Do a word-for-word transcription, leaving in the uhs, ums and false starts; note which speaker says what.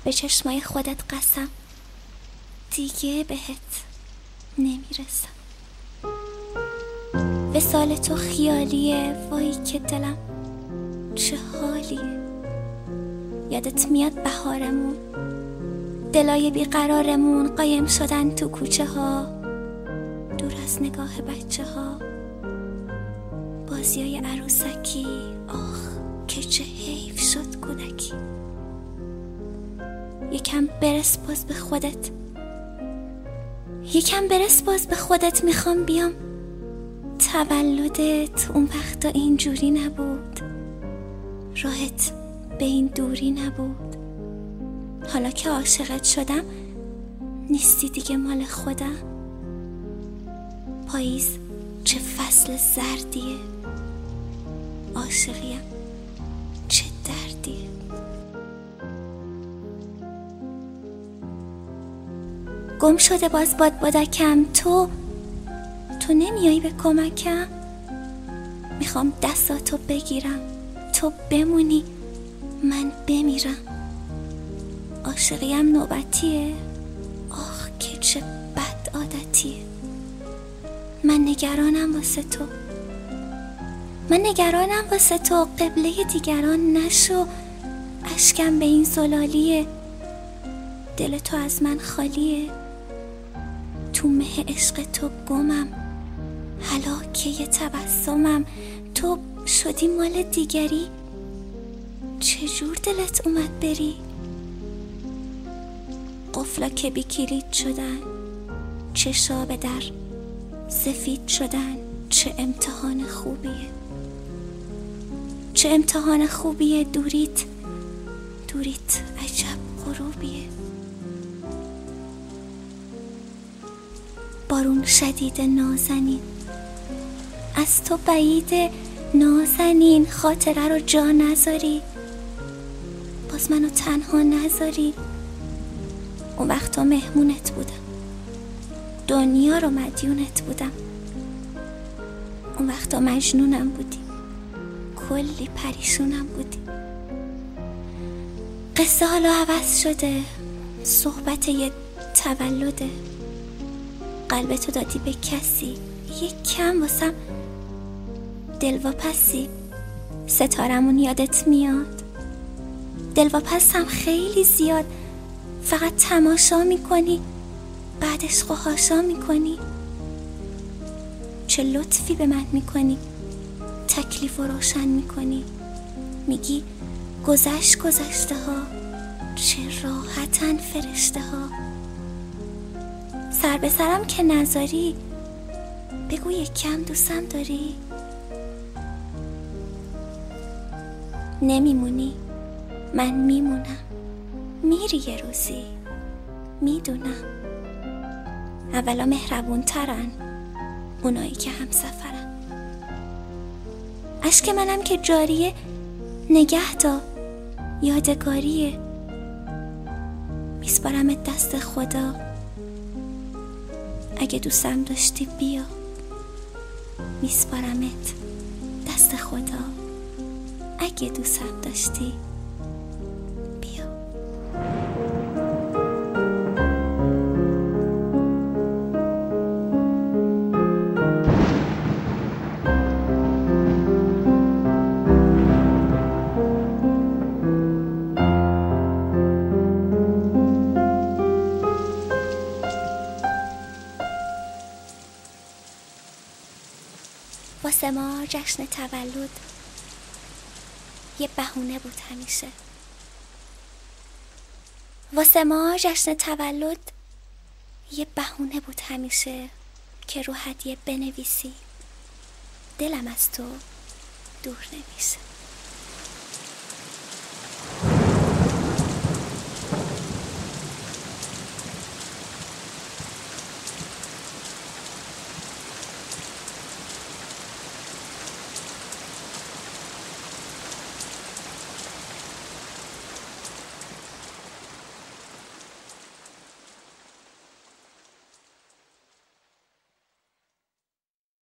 Speaker 1: به چشمای خودت قسم دیگه بهت نمیرسم. وصال تو خیالیه، وای که دلم چه حالیه. یادت میاد بهارمون، دلای بیقرارمون قایم شدن تو کوچه ها، دور از نگاه بچه ها، بازیای عروسکی. آخ که چه حیف شد کودکی. یکم برس باز به خودت، یکم برس باز به خودت. میخوام بیام تولدت، اون وقتا اینجوری نبود، راحت به این دوری نبود. حالا که عاشقت شدم نیستی دیگه مال خودم. پاییز چه فصل زردیه، عاشقیم چه دردیه. گم شده باز باد بادکم، تو تو نمیایی به کمکم. میخوام دستاتو بگیرم، تو بمونی من بمیرم. عاشقیم نوبتیه، آخ که چه بد عادتیه. من نگرانم واسه تو، من نگرانم واسه تو. قبله دیگران نشو، اشکم به این زلالیه. دل تو از من خالیه، تو مه عشق تو گمم، هلاکه یه تبسمم. تو شدی مال دیگری، چجور دلت اومد بری؟ قفلا که بی کلید شدن، چشا به در سفید شدن. چه امتحان خوبیه، چه امتحان خوبیه. دوریت دوریت عجب غروبیه. بارون شدید نازنین، از تو بعید نازنین. خاطره رو جا نذاری، باز منو تنها نذاری. اون وقتا مهمونت بودم، دنیا رو مدیونت بودم. اون وقتا مجنونم بودی، کلی پریشونم بودی. قصه حالا عوض شده، صحبت یه تولده. قلبتو دادی به کسی، یک کم واسم دلواپسی. ستارمون یادت میاد، دلواپسم خیلی زیاد. فقط تماشا میکنی، بعدش خوهاشا میکنی. چه لطفی به من میکنی، تکلیف و روشن میکنی. میگی گذشت گذشته ها، چه راحتن فرشته ها. سر به سرم که نذاری، بگو یک کم دوستم داری. نمیمونی من میمونم، میری یه روزی میدونم. اولا مهربون ترن اونایی که هم سفرن. اشک منم که جاریه، نگه دار یادگاریه. میسپارمت دست خدا، اگه دوستم داشتی بیا. میسپارمت دست خدا، اگه دوستم داشتی بیا. واسه ما جشن تولد یه بهونه بود همیشه. واسه ما جشن تولد یه بهونه بود همیشه که رو هدیه بنویسی دلم از تو دور نمیشه.